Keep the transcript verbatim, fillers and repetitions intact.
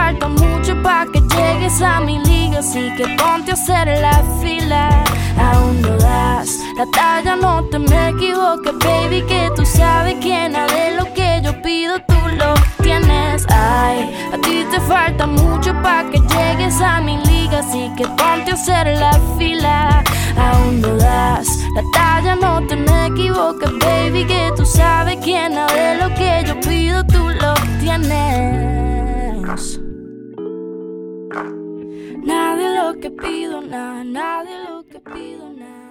falta mucho pa' que llegues a mi liga, así que ponte a hacer la fila. Aún no das la talla, no te me equivoques, baby, que tú sabes que nada de lo que yo pido tú lo tienes. Ay, a ti te falta mucho pa' que llegues a mi liga, así que ponte a hacer la fila. Aún no das la talla, no te me equivoques, baby, que tú sabes que nada de lo que yo pido tú lo tienes. Nada de lo que pido, nada, nada de lo que pido, nada.